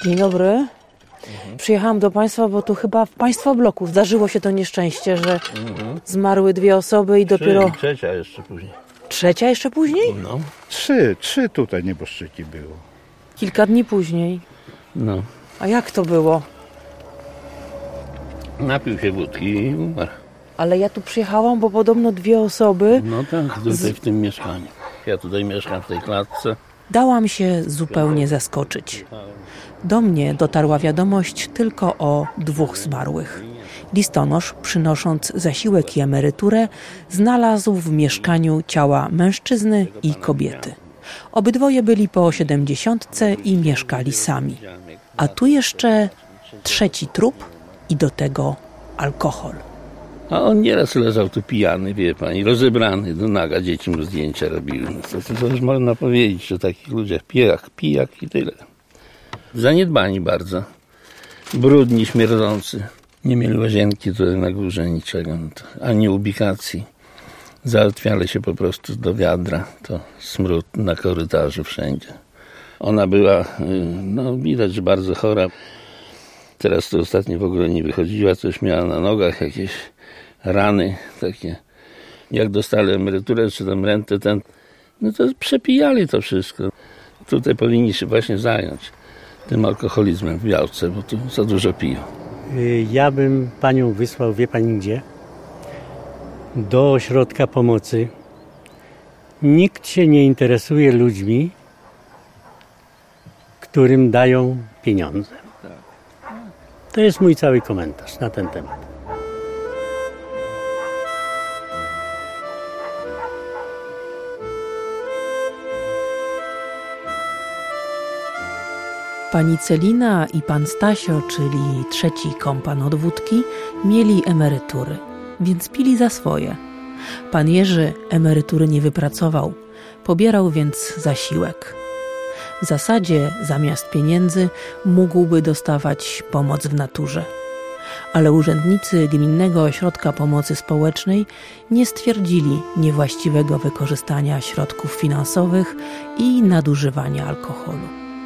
Dzień dobry. Przyjechałam do Państwa, bo tu chyba w Państwa bloku zdarzyło się to nieszczęście, że zmarły 2 osoby i dopiero... Trzecia jeszcze później. Trzecia jeszcze później? No. Trzy tutaj nieboszczyki było. Kilka dni później. No. A jak to było? Napił się wódki i umarł. Ale ja tu przyjechałam, bo podobno 2 osoby... No tak, tutaj w tym mieszkaniu. Ja tutaj mieszkam w tej klatce. Dałam się zupełnie zaskoczyć. Do mnie dotarła wiadomość tylko o 2 zmarłych. Listonosz, przynosząc zasiłek i emeryturę, znalazł w mieszkaniu ciała mężczyzny i kobiety. Obydwoje byli po 70 i mieszkali sami. A tu jeszcze 3 trup i do tego alkohol. A on nieraz leżał tu pijany, wie pani, rozebrany do naga, dzieci mu zdjęcia robiły. To już można powiedzieć o takich ludziach. Pijak i tyle. Zaniedbani bardzo. Brudni, śmierdzący. Nie mieli łazienki tutaj na górze, niczego. Ani ubikacji. Załatwiali się po prostu do wiadra. To smród na korytarzu wszędzie. Ona była, no widać, że bardzo chora. Teraz to ostatnio w ogóle nie wychodziła, coś miała na nogach, jakieś rany takie. Jak dostali emeryturę czy tam rentę, no to przepijali to wszystko. Tutaj powinni się właśnie zająć tym alkoholizmem w Białce, bo tu za dużo piją. Ja bym panią wysłał, wie pani gdzie? Do ośrodka pomocy. Nikt się nie interesuje ludźmi, którym dają pieniądze. To jest mój cały komentarz na ten temat. Pani Celina i pan Stasio, czyli 3. kompan od wódki, mieli emerytury, więc pili za swoje. Pan Jerzy emerytury nie wypracował, pobierał więc zasiłek. W zasadzie zamiast pieniędzy mógłby dostawać pomoc w naturze. Ale urzędnicy Gminnego Ośrodka Pomocy Społecznej nie stwierdzili niewłaściwego wykorzystania środków finansowych i nadużywania alkoholu.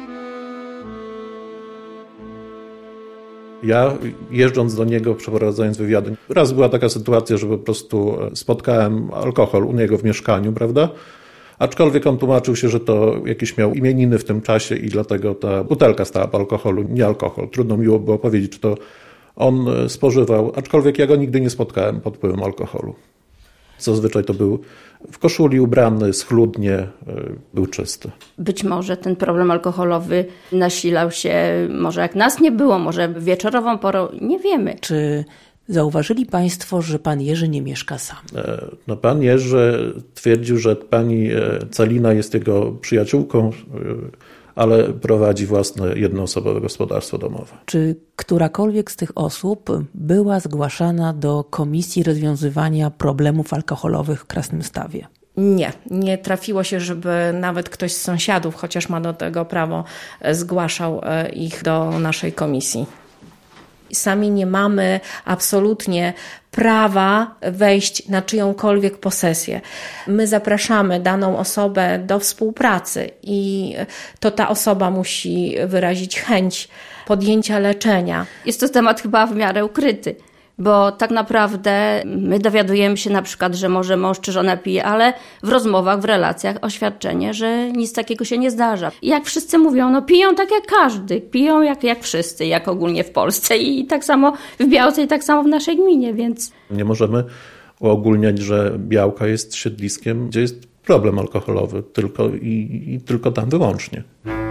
Ja jeżdżąc do niego, przeprowadzając wywiady, raz była taka sytuacja, że po prostu spotkałem alkohol u niego w mieszkaniu, prawda? Aczkolwiek on tłumaczył się, że to jakieś miał imieniny w tym czasie i dlatego ta butelka stała po alkoholu, nie alkohol. Trudno miło było powiedzieć, czy to on spożywał, aczkolwiek ja go nigdy nie spotkałem pod wpływem alkoholu. Zazwyczaj to był w koszuli ubrany, schludnie, był czysty. Być może ten problem alkoholowy nasilał się, może jak nas nie było, może wieczorową porą, nie wiemy. Czy zauważyli Państwo, że pan Jerzy nie mieszka sam? No, pan Jerzy twierdził, że pani Celina jest jego przyjaciółką, ale prowadzi własne jednoosobowe gospodarstwo domowe. Czy którakolwiek z tych osób była zgłaszana do Komisji Rozwiązywania Problemów Alkoholowych w Krasnymstawie? Nie trafiło się, żeby nawet ktoś z sąsiadów, chociaż ma do tego prawo, zgłaszał ich do naszej komisji. Sami nie mamy absolutnie prawa wejść na czyjąkolwiek posesję. My zapraszamy daną osobę do współpracy i to ta osoba musi wyrazić chęć podjęcia leczenia. Jest to temat chyba w miarę ukryty, bo tak naprawdę my dowiadujemy się na przykład, że może mąż czy żona pije, ale w rozmowach, w relacjach oświadczenie, że nic takiego się nie zdarza. I jak wszyscy mówią, no piją tak jak każdy, piją jak wszyscy, jak ogólnie w Polsce i tak samo w Białce i tak samo w naszej gminie, więc... Nie możemy uogólniać, że Białka jest siedliskiem, gdzie jest problem alkoholowy, tylko tam wyłącznie.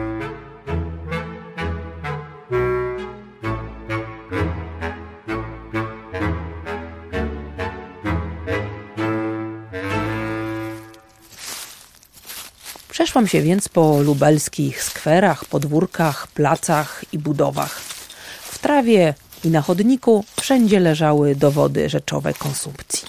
Przeszłam się więc po lubelskich skwerach, podwórkach, placach i budowach. W trawie i na chodniku wszędzie leżały dowody rzeczowej konsumpcji.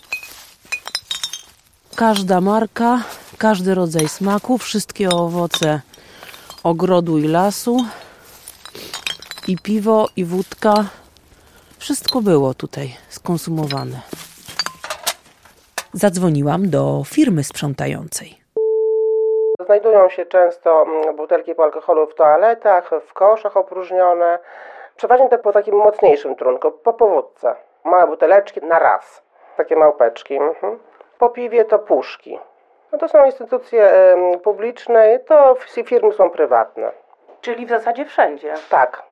Każda marka, każdy rodzaj smaku, wszystkie owoce ogrodu i lasu, i piwo, i wódka. Wszystko było tutaj skonsumowane. Zadzwoniłam do firmy sprzątającej. Znajdują się często butelki po alkoholu w toaletach, w koszach opróżnione. Przeważnie to po takim mocniejszym trunku, po powódce. Małe buteleczki na raz, takie małpeczki. Po piwie to puszki. No to są instytucje publiczne, to firmy są prywatne. Czyli w zasadzie wszędzie. Tak.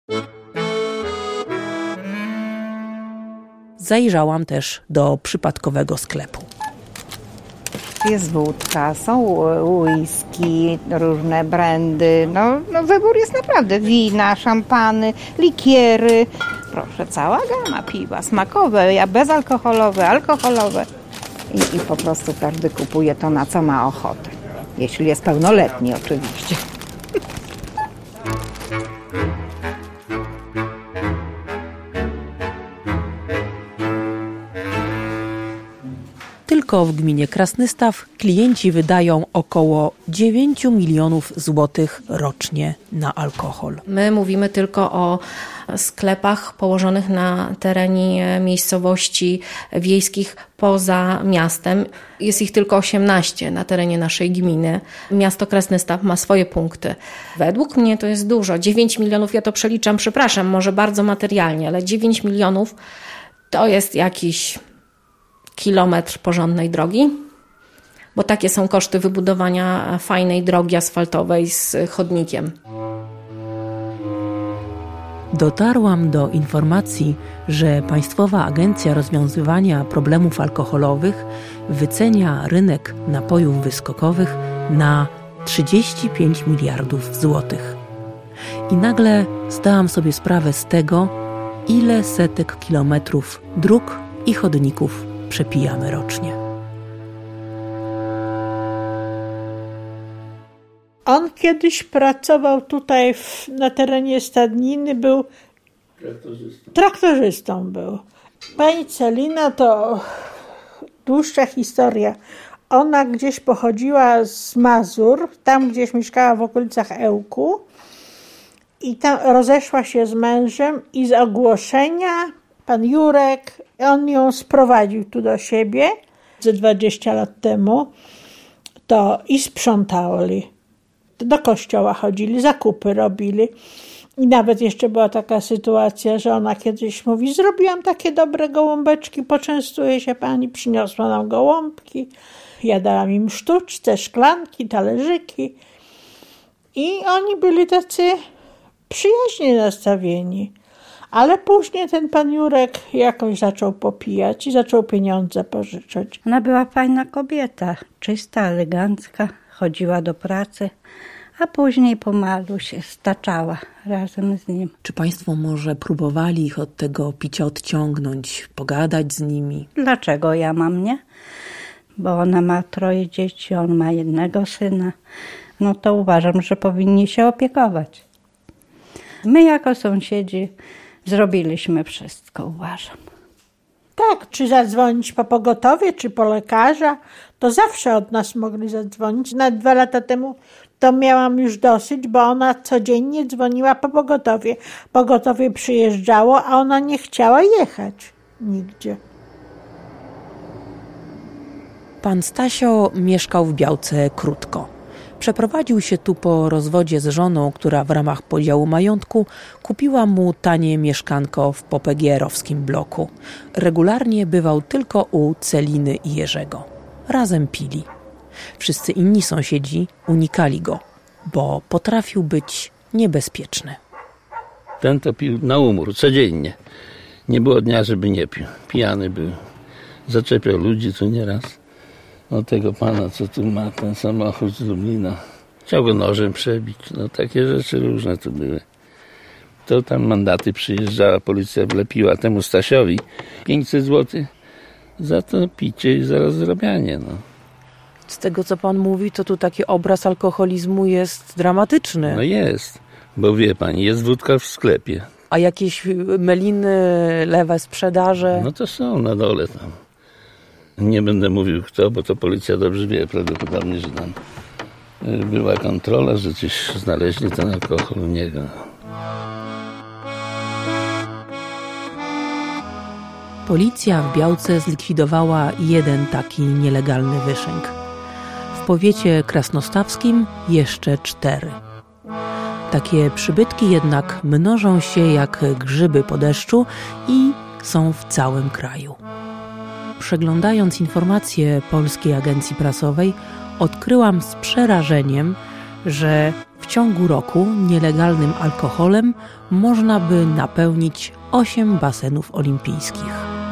Zajrzałam też do przypadkowego sklepu. Jest wódka, są whisky, różne brandy. No wybór jest naprawdę. Wina, szampany, likiery. Proszę, cała gama piwa. Smakowe, bezalkoholowe, alkoholowe. I po prostu każdy kupuje to, na co ma ochotę. Jeśli jest pełnoletni oczywiście. Tylko w gminie Krasnystaw klienci wydają około 9 milionów złotych rocznie na alkohol. My mówimy tylko o sklepach położonych na terenie miejscowości wiejskich poza miastem. Jest ich tylko 18 na terenie naszej gminy. Miasto Krasnystaw ma swoje punkty. Według mnie to jest dużo. 9 milionów, ja to przeliczam, przepraszam, może bardzo materialnie, ale 9 milionów to jest jakiś kilometr porządnej drogi, bo takie są koszty wybudowania fajnej drogi asfaltowej z chodnikiem. Dotarłam do informacji, że Państwowa Agencja Rozwiązywania Problemów Alkoholowych wycenia rynek napojów wyskokowych na 35 miliardów złotych. I nagle zdałam sobie sprawę z tego, ile setek kilometrów dróg i chodników przepijamy rocznie. On kiedyś pracował tutaj na terenie stadniny, był traktorzystą był. Pani Celina to dłuższa historia. Ona gdzieś pochodziła z Mazur, tam gdzieś mieszkała w okolicach Ełku i tam rozeszła się z mężem i z ogłoszenia pan Jurek, on ją sprowadził tu do siebie ze 20 lat temu, to i sprzątali. Do kościoła chodzili, zakupy robili. I nawet jeszcze była taka sytuacja, że ona kiedyś mówi, zrobiłam takie dobre gołąbeczki, poczęstuje się pani, przyniosła nam gołąbki. Ja dałam im sztuczce, szklanki, talerzyki. I oni byli tacy przyjaźnie nastawieni. Ale później ten pan Jurek jakoś zaczął popijać i zaczął pieniądze pożyczać. Ona była fajna kobieta, czysta, elegancka, chodziła do pracy, a później pomalu się staczała razem z nim. Czy Państwo może próbowali ich od tego picia odciągnąć, pogadać z nimi? Dlaczego ja mam nie? Bo ona ma 3 dzieci, on ma 1 syna. No to uważam, że powinni się opiekować. My jako sąsiedzi zrobiliśmy wszystko, uważam. Tak, czy zadzwonić po pogotowie, czy po lekarza, to zawsze od nas mogli zadzwonić. Na 2 lata temu to miałam już dosyć, bo ona codziennie dzwoniła po pogotowie. Pogotowie przyjeżdżało, a ona nie chciała jechać nigdzie. Pan Stasio mieszkał w Białce krótko. Przeprowadził się tu po rozwodzie z żoną, która w ramach podziału majątku kupiła mu tanie mieszkanko w popegierowskim bloku. Regularnie bywał tylko u Celiny i Jerzego. Razem pili. Wszyscy inni sąsiedzi unikali go, bo potrafił być niebezpieczny. Ten to pił na umór, codziennie. Nie było dnia, żeby nie pił. Pijany był. Zaczepiał ludzi tu nieraz. O tego pana, co tu ma ten samochód z Lublina. Chciał go nożem przebić. No takie rzeczy różne tu były. To tam mandaty przyjeżdżała, policja wlepiła temu Stasiowi 500 zł za to picie i za rozrabianie. No. Z tego, co pan mówi, to tu taki obraz alkoholizmu jest dramatyczny. No jest, bo wie pani, jest wódka w sklepie. A jakieś meliny, lewe sprzedaże? No to są na dole tam. Nie będę mówił kto, bo to policja dobrze wie, prawdopodobnie, że tam była kontrola, że coś znaleźli ten alkohol u niego. Policja w Białce zlikwidowała jeden taki nielegalny wyszynk. W powiecie krasnostawskim jeszcze 4. Takie przybytki jednak mnożą się jak grzyby po deszczu i są w całym kraju. Przeglądając informacje Polskiej Agencji Prasowej, odkryłam z przerażeniem, że w ciągu roku nielegalnym alkoholem można by napełnić 8 basenów olimpijskich.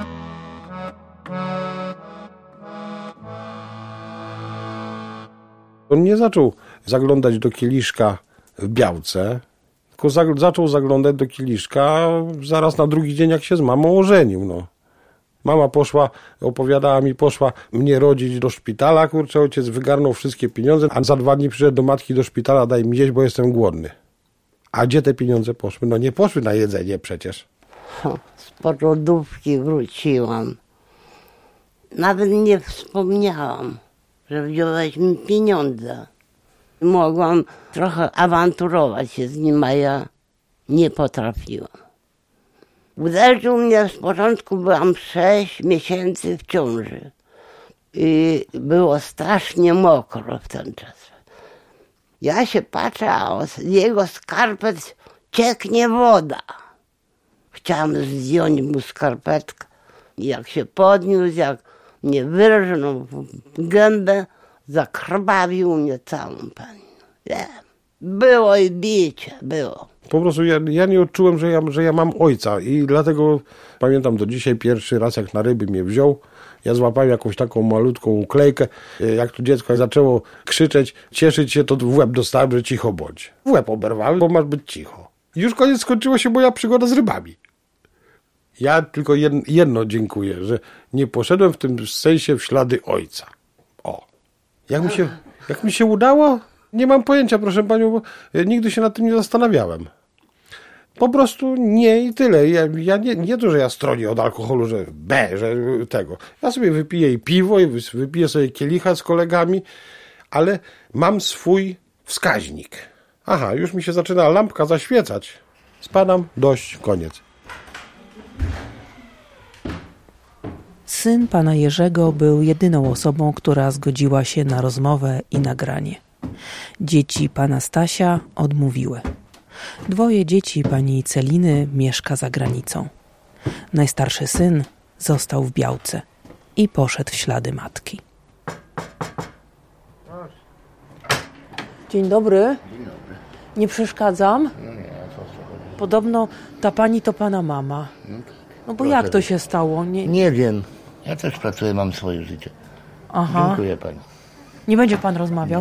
On nie zaczął zaglądać do kieliszka w Białce, tylko zaczął zaglądać do kieliszka zaraz na drugi dzień, jak się z mamą ożenił. No. Mama poszła, opowiadała mi, poszła mnie rodzić do szpitala, kurczę, ojciec wygarnął wszystkie pieniądze, a za 2 dni przyszedł do matki do szpitala, daj mi jeść, bo jestem głodny. A gdzie te pieniądze poszły? No nie poszły na jedzenie przecież. Z porodówki wróciłam. Nawet nie wspomniałam, że wziąłeś mi pieniądze. Mogłam trochę awanturować się z nim, a ja nie potrafiłam. Uderzył mnie, z początku byłam 6 miesięcy w ciąży i było strasznie mokro w ten czas. Ja się patrzę, a z jego skarpet cieknie woda. Chciałam zdjąć mu skarpetkę. Jak się podniósł, jak mnie wyrżnął w gębę, zakrwawił mnie całą, pani. Było i bicie, było. Po prostu ja nie odczułem, że ja mam ojca i dlatego pamiętam do dzisiaj pierwszy raz, jak na ryby mnie wziął, ja złapałem jakąś taką malutką uklejkę, jak to dziecko zaczęło krzyczeć, cieszyć się, to w łeb dostałem, że cicho bądź. W łeb oberwałem, bo masz być cicho. I już koniec, skończyła się moja przygoda z rybami. Ja tylko jedno dziękuję, że nie poszedłem w tym sensie w ślady ojca. O. Jak mi się udało? Nie mam pojęcia, proszę panią, bo nigdy się nad tym nie zastanawiałem. Po prostu nie i tyle. Ja nie to, że ja stronię od alkoholu, że tego. Ja sobie wypiję i piwo, i wypiję sobie kielicha z kolegami, ale mam swój wskaźnik. Aha, już mi się zaczyna lampka zaświecać. Spadam, dość, koniec. Syn pana Jerzego był jedyną osobą, która zgodziła się na rozmowę i nagranie. Dzieci pana Stasia odmówiły. 2 dzieci pani Celiny mieszka za granicą. Najstarszy syn został w Białce i poszedł w ślady matki. Dzień dobry. Dzień dobry. Nie przeszkadzam? No nie, co zrobić? Podobno ta pani to pana mama. No bo jak to się stało? Nie wiem. Ja też pracuję, mam swoje życie. Aha. Dziękuję pani. Nie będzie pan rozmawiał?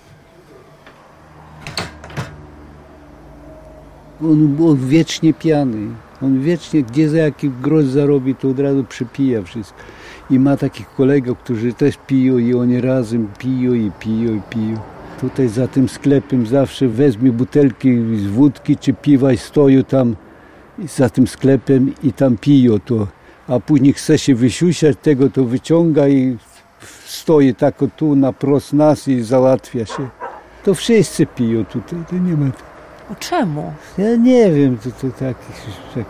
On wiecznie pijany. On wiecznie, gdzie za jaki grosz zarobi, to od razu przypija wszystko. I ma takich kolegów, którzy też piją i oni razem piją. Tutaj za tym sklepem zawsze weźmie butelki z wódki czy piwa i stoją tam za tym sklepem i tam piją to. A później chce się wysiusiać tego, to wyciąga i stoi tak tu naprost nas i załatwia się. To wszyscy piją tutaj, to nie ma... A czemu? Ja nie wiem, to takich...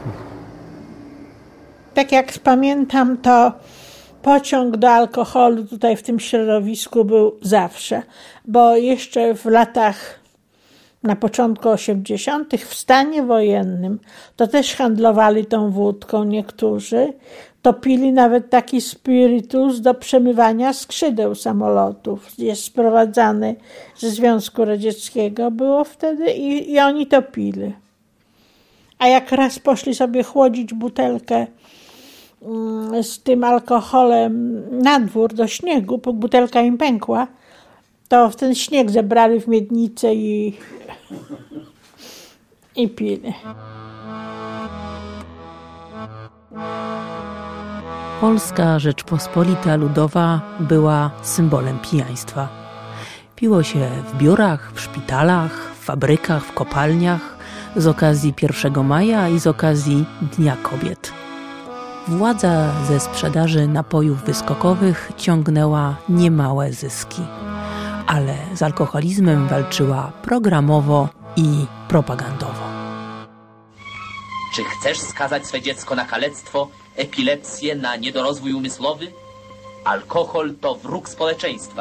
Tak jak pamiętam, to pociąg do alkoholu tutaj w tym środowisku był zawsze, bo jeszcze w latach, na początku 80. w stanie wojennym, to też handlowali tą wódką niektórzy, to pili nawet taki spirytus do przemywania skrzydeł samolotów. Jest sprowadzany ze Związku Radzieckiego, było wtedy i oni to pili. A jak raz poszli sobie chłodzić butelkę z tym alkoholem na dwór do śniegu, bo butelka im pękła, to w ten śnieg zebrali w miednicę i pili. Polska Rzeczpospolita Ludowa była symbolem pijaństwa. Piło się w biurach, w szpitalach, w fabrykach, w kopalniach, z okazji 1 maja i z okazji Dnia Kobiet. Władza ze sprzedaży napojów wyskokowych ciągnęła niemałe zyski, ale z alkoholizmem walczyła programowo i propagandowo. Czy chcesz skazać swe dziecko na kalectwo, epilepsję, na niedorozwój umysłowy? Alkohol to wróg społeczeństwa.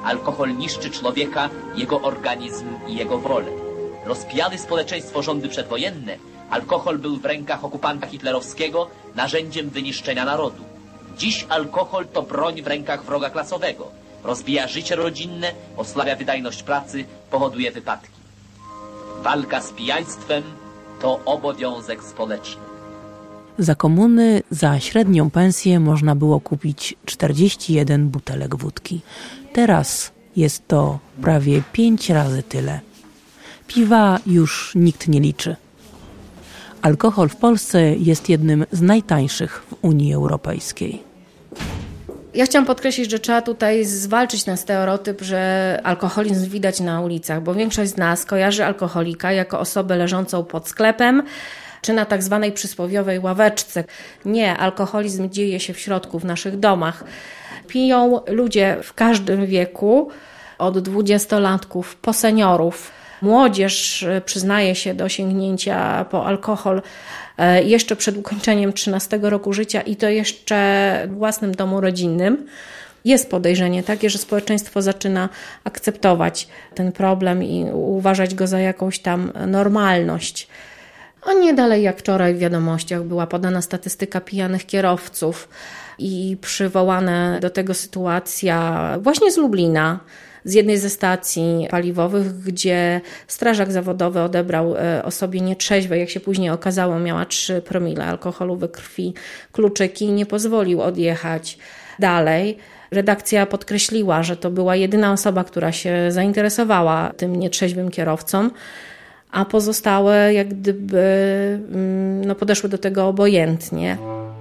Alkohol niszczy człowieka, jego organizm i jego wolę. Rozpijany społeczeństwo rządy przedwojenne, alkohol był w rękach okupanta hitlerowskiego narzędziem wyniszczenia narodu. Dziś alkohol to broń w rękach wroga klasowego. Rozbija życie rodzinne, osłabia wydajność pracy, powoduje wypadki. Walka z pijaństwem to obowiązek społeczny. Za komuny za średnią pensję można było kupić 41 butelek wódki. Teraz jest to prawie 5 razy tyle. Piwa już nikt nie liczy. Alkohol w Polsce jest jednym z najtańszych w Unii Europejskiej. Ja chciałam podkreślić, że trzeba tutaj zwalczyć ten stereotyp, że alkoholizm widać na ulicach, bo większość z nas kojarzy alkoholika jako osobę leżącą pod sklepem, czy na tak zwanej przysłowiowej ławeczce. Nie, alkoholizm dzieje się w środku, w naszych domach. Piją ludzie w każdym wieku, od 20-latków po seniorów. Młodzież przyznaje się do sięgnięcia po alkohol jeszcze przed ukończeniem 13 roku życia i to jeszcze w własnym domu rodzinnym. Jest podejrzenie takie, że społeczeństwo zaczyna akceptować ten problem i uważać go za jakąś tam normalność. A nie dalej jak wczoraj w wiadomościach była podana statystyka pijanych kierowców i przywołana do tego sytuacja właśnie z Lublina, z jednej ze stacji paliwowych, gdzie strażak zawodowy odebrał osobie nietrzeźwej, jak się później okazało, miała 3 promile alkoholu we krwi, kluczyki i nie pozwolił odjechać dalej. Redakcja podkreśliła, że to była jedyna osoba, która się zainteresowała tym nietrzeźwym kierowcą, a pozostałe jak gdyby podeszły do tego obojętnie.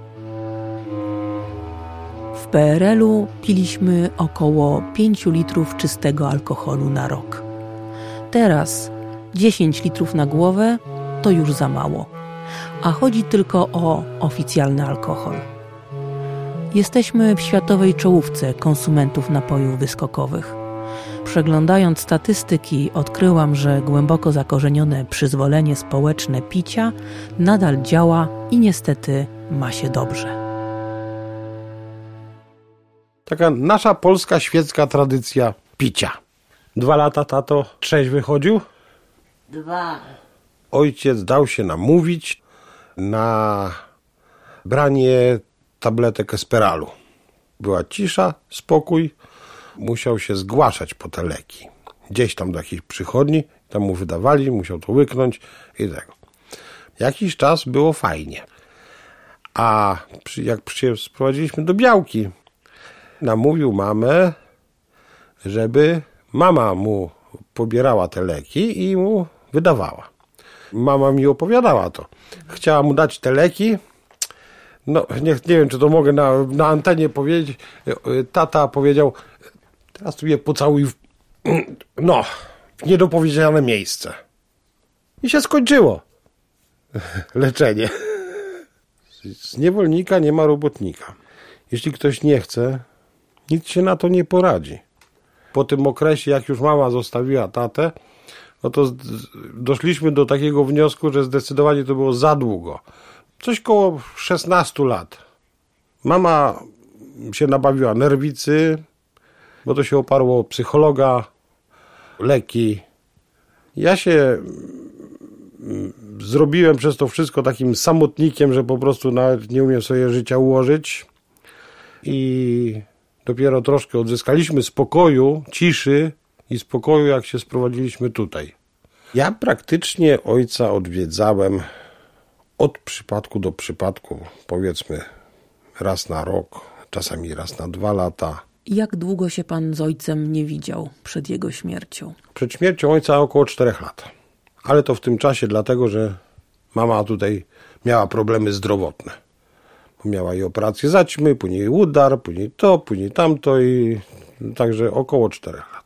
W PRL-u piliśmy około 5 litrów czystego alkoholu na rok. Teraz 10 litrów na głowę to już za mało, a chodzi tylko o oficjalny alkohol. Jesteśmy w światowej czołówce konsumentów napojów wyskokowych. Przeglądając statystyki, odkryłam, że głęboko zakorzenione przyzwolenie społeczne picia nadal działa i niestety ma się dobrze. Taka nasza polska świecka tradycja picia. 2 lata tato trzeźwy chodził? 2. Ojciec dał się namówić na branie tabletek Esperalu. Była cisza, spokój. Musiał się zgłaszać po te leki. Gdzieś tam do jakiejś przychodni, tam mu wydawali, musiał to łyknąć i tego. Jakiś czas było fajnie. A jak sprowadziliśmy do Białki, namówił mamę, żeby mama mu pobierała te leki i mu wydawała. Mama mi opowiadała to. Chciała mu dać te leki. No, nie wiem, czy to mogę na antenie powiedzieć. Tata powiedział, teraz tu je pocałuj w niedopowiedziane miejsce. I się skończyło leczenie. Z niewolnika nie ma robotnika. Jeśli ktoś nie chce, nic się na to nie poradzi. Po tym okresie, jak już mama zostawiła tatę, no to doszliśmy do takiego wniosku, że zdecydowanie to było za długo. Coś koło 16 lat. Mama się nabawiła nerwicy, bo to się oparło o psychologa, leki. Ja się zrobiłem przez to wszystko takim samotnikiem, że po prostu nawet nie umiem sobie życia ułożyć. I dopiero troszkę odzyskaliśmy spokoju, ciszy i spokoju, jak się sprowadziliśmy tutaj. Ja praktycznie ojca odwiedzałem od przypadku do przypadku, powiedzmy raz na rok, czasami raz na 2 lata. Jak długo się pan z ojcem nie widział przed jego śmiercią? Przed śmiercią ojca około 4 lat. Ale to w tym czasie dlatego, że mama tutaj miała problemy zdrowotne. Miała i operację zaćmy, później udar, później to, później tamto i także około 4 lat.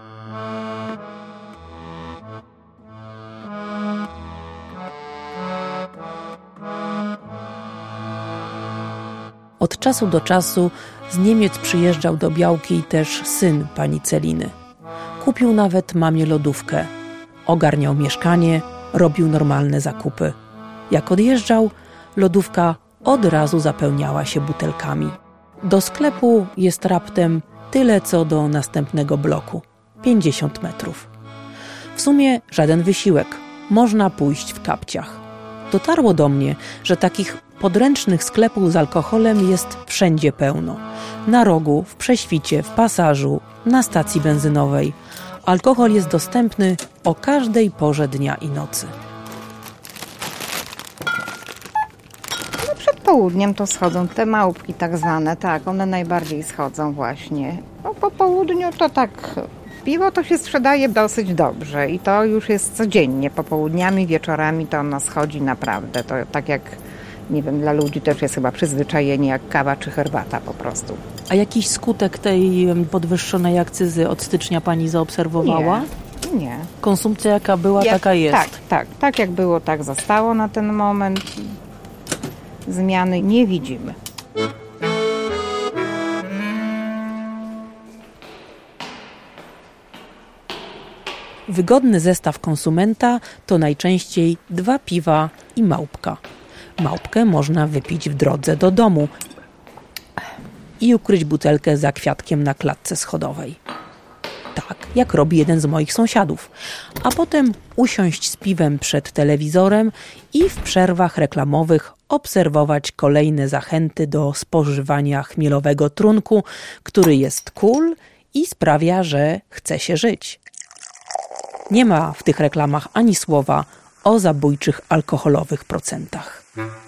Od czasu do czasu z Niemiec przyjeżdżał do Białki też syn pani Celiny. Kupił nawet mamie lodówkę. Ogarniał mieszkanie, robił normalne zakupy. Jak odjeżdżał, lodówka od razu zapełniała się butelkami. Do sklepu jest raptem Tyle co do następnego bloku. 50 metrów. W sumie żaden wysiłek. Można pójść w kapciach. Dotarło do mnie, że takich podręcznych sklepów z alkoholem jest wszędzie pełno. Na rogu, w Prześwicie, w Pasażu, na stacji benzynowej. Alkohol jest dostępny o każdej porze dnia i nocy. No przed południem to schodzą te małpki tak zwane, tak, one najbardziej schodzą właśnie. No, po południu to tak, piwo to się sprzedaje dosyć dobrze i to już jest codziennie, popołudniami, wieczorami to ono schodzi naprawdę, to tak jak, nie wiem, dla ludzi też jest chyba przyzwyczajenie jak kawa czy herbata po prostu. A jakiś skutek tej podwyższonej akcyzy od stycznia pani zaobserwowała? Nie. Konsumpcja jaka była, taka jest? Tak jak było, tak zostało na ten moment. Zmiany nie widzimy. Wygodny zestaw konsumenta to najczęściej 2 piwa i małpka. Małpkę można wypić w drodze do domu i ukryć butelkę za kwiatkiem na klatce schodowej. Tak, jak robi jeden z moich sąsiadów. A potem usiąść z piwem przed telewizorem i w przerwach reklamowych obserwować kolejne zachęty do spożywania chmielowego trunku, który jest cool i sprawia, że chce się żyć. Nie ma w tych reklamach ani słowa o zabójczych alkoholowych procentach.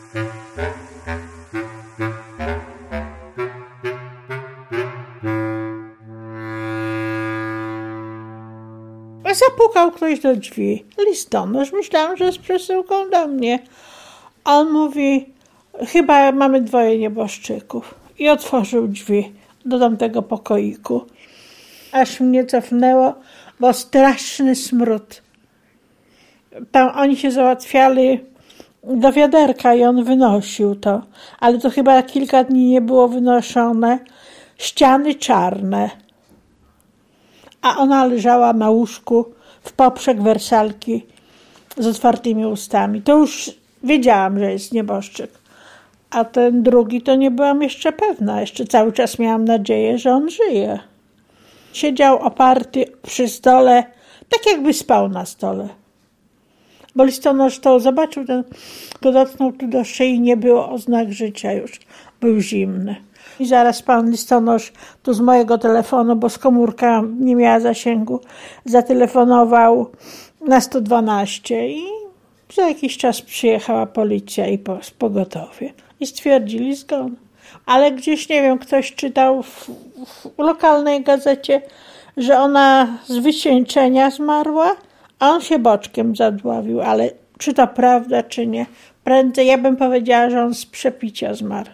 Zapukał ktoś do drzwi. Listonosz. Myślałam, że z przesyłką do mnie. On mówi, chyba mamy 2 nieboszczyków. I otworzył drzwi do tamtego pokoiku. Aż mnie cofnęło, bo straszny smród. Tam oni się załatwiali do wiaderka i on wynosił to. Ale to chyba kilka dni nie było wynoszone. Ściany czarne. A ona leżała na łóżku w poprzek wersalki z otwartymi ustami. To już wiedziałam, że jest nieboszczyk. A ten drugi to nie byłam jeszcze pewna. Jeszcze cały czas miałam nadzieję, że on żyje. Siedział oparty przy stole, tak jakby spał na stole. Bo listonosz to zobaczył, go dotknął tu do szyi, nie było oznak życia już. Był zimny. I zaraz pan listonosz tu z mojego telefonu, bo z komórka nie miała zasięgu, zatelefonował na 112 i za jakiś czas przyjechała policja i pogotowie. I stwierdzili zgon. Ale gdzieś, nie wiem, ktoś czytał w lokalnej gazecie, że ona z wycieńczenia zmarła, a on się boczkiem zadławił. Ale czy to prawda, czy nie? Prędzej ja bym powiedziała, że on z przepicia zmarł.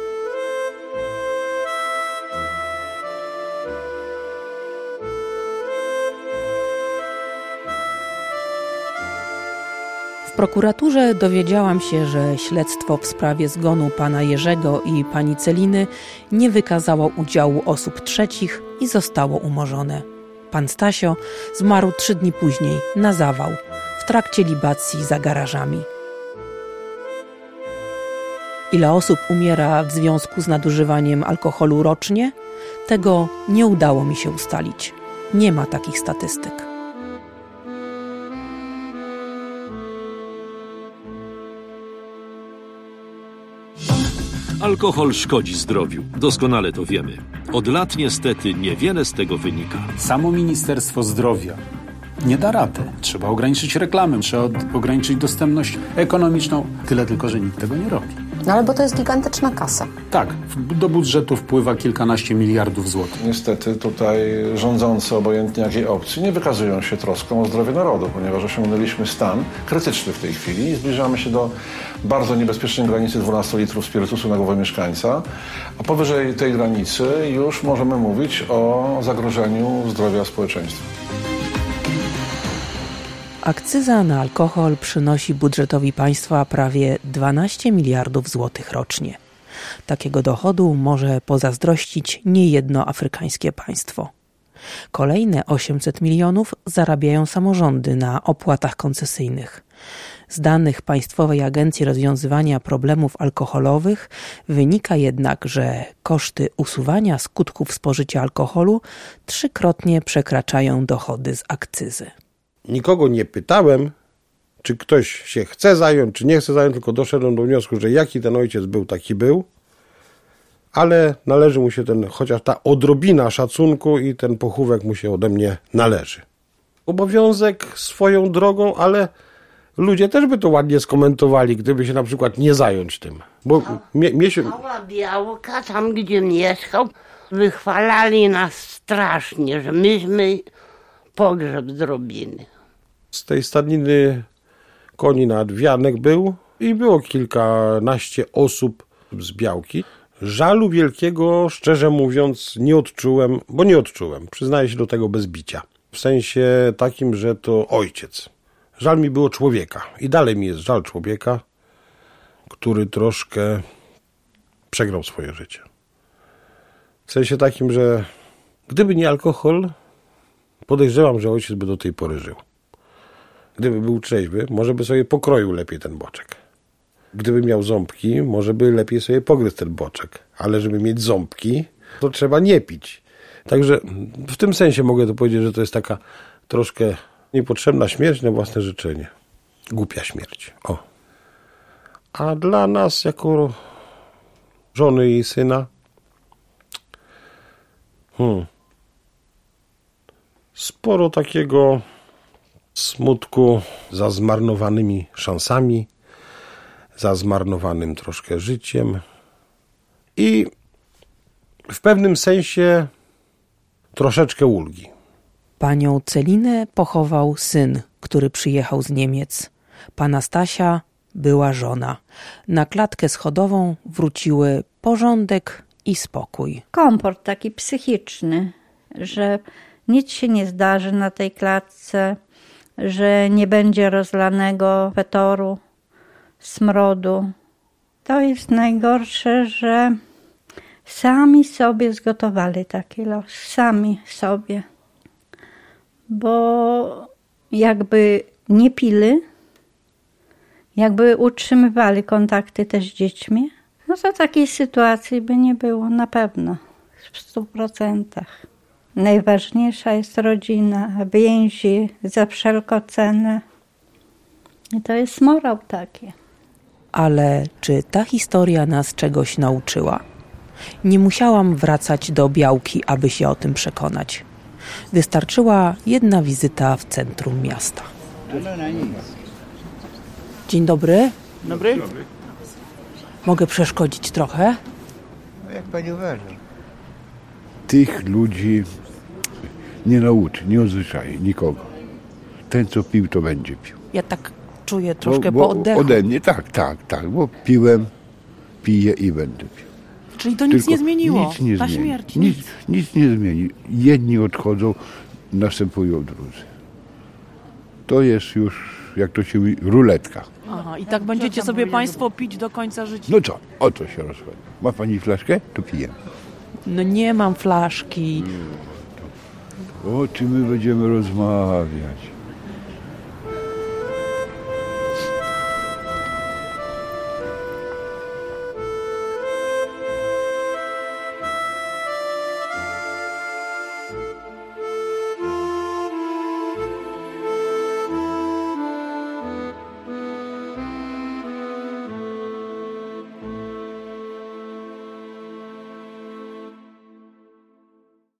W prokuraturze dowiedziałam się, że śledztwo w sprawie zgonu pana Jerzego i pani Celiny nie wykazało udziału osób trzecich i zostało umorzone. Pan Stasio zmarł 3 dni później na zawał w trakcie libacji za garażami. Ile osób umiera w związku z nadużywaniem alkoholu rocznie? Tego nie udało mi się ustalić. Nie ma takich statystyk. Alkohol szkodzi zdrowiu. Doskonale to wiemy. Od lat niestety niewiele z tego wynika. Samo Ministerstwo Zdrowia nie da rady. Trzeba ograniczyć reklamę, trzeba ograniczyć dostępność ekonomiczną. Tyle tylko, że nikt tego nie robi. No ale bo to jest gigantyczna kasa. Tak, do budżetu wpływa kilkanaście miliardów złotych. Niestety tutaj rządzący, obojętnie jakiej opcji, nie wykazują się troską o zdrowie narodu, ponieważ osiągnęliśmy stan krytyczny w tej chwili i zbliżamy się do bardzo niebezpiecznej granicy 12 litrów spirytusu na głowę mieszkańca, a powyżej tej granicy już możemy mówić o zagrożeniu zdrowia społeczeństwa. Akcyza na alkohol przynosi budżetowi państwa prawie 12 miliardów złotych rocznie. Takiego dochodu może pozazdrościć niejedno afrykańskie państwo. Kolejne 800 milionów zarabiają samorządy na opłatach koncesyjnych. Z danych Państwowej Agencji Rozwiązywania Problemów Alkoholowych wynika jednak, że koszty usuwania skutków spożycia alkoholu 3-krotnie przekraczają dochody z akcyzy. Nikogo nie pytałem, czy ktoś się chce zająć, czy nie chce zająć, tylko doszedłem do wniosku, że jaki ten ojciec był, taki był, ale należy mu się chociaż ta odrobina szacunku i ten pochówek mu się ode mnie należy. Obowiązek swoją drogą, ale ludzie też by to ładnie skomentowali, gdyby się na przykład nie zająć tym. Bo Mała Białka, tam gdzie mieszkał, wychwalali nas strasznie, że myśmy pogrzeb zrobili. Z tej stadniny koni nadwianek był i było kilkanaście osób z Białki. Żalu wielkiego, szczerze mówiąc, nie odczułem, przyznaję się do tego bez bicia. W sensie takim, że to ojciec. Żal mi było człowieka i dalej mi jest żal człowieka, który troszkę przegrał swoje życie. W sensie takim, że gdyby nie alkohol, podejrzewam, że ojciec by do tej pory żył. Gdyby był trzeźwy, może by sobie pokroił lepiej ten boczek. Gdyby miał ząbki, może by lepiej sobie pogryzł ten boczek. Ale żeby mieć ząbki, to trzeba nie pić. Także w tym sensie mogę to powiedzieć, że to jest taka troszkę niepotrzebna śmierć na własne życzenie. Głupia śmierć. O. A dla nas, jako żony i syna, sporo takiego smutku za zmarnowanymi szansami, za zmarnowanym troszkę życiem i w pewnym sensie troszeczkę ulgi. Panią Celinę pochował syn, który przyjechał z Niemiec. Pana Stasia była żona. Na klatkę schodową wróciły porządek i spokój. Komfort taki psychiczny, że nic się nie zdarzy na tej klatce, że nie będzie rozlanego fetoru, smrodu. To jest najgorsze, że sami sobie zgotowali taki los, sami sobie. Bo jakby nie pili, jakby utrzymywali kontakty też z dziećmi, no to takiej sytuacji by nie było na pewno, w 100%. Najważniejsza jest rodzina, więzi za wszelką cenę. I to jest morał taki. Ale czy ta historia nas czegoś nauczyła? Nie musiałam wracać do Białki, aby się o tym przekonać. Wystarczyła jedna wizyta w centrum miasta. Dzień dobry. Dobry. Mogę przeszkodzić trochę? No jak pani uważa? Tych ludzi nie nauczy, nie odzwyczai nikogo. Ten, co pił, to będzie pił. Ja tak czuję troszkę po oddechu. Ode mnie, tak, bo piłem, piję i będę pił. Czyli to nic nie zmieniło? Nic nie ta zmieni. śmierć? Nic nie zmieni. Jedni odchodzą, następują drudzy. To jest już, jak to się mówi, ruletka. Aha, i tak będziecie sobie państwo pić do końca życia? No co, o to się rozchodzi. Ma pani flaszkę? To pijemy. No nie mam flaszki. O czym my będziemy rozmawiać?